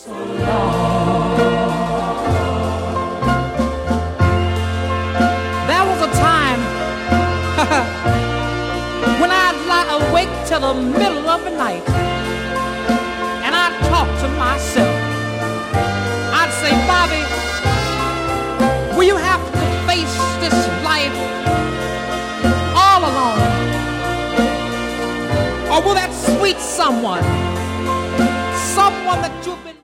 so long. There was a time when I'd lie awake till the middle of the night and I'd talk to myself. I'd say, Bobby, will you have to face this life all alone? Or will that sweet someone that you've been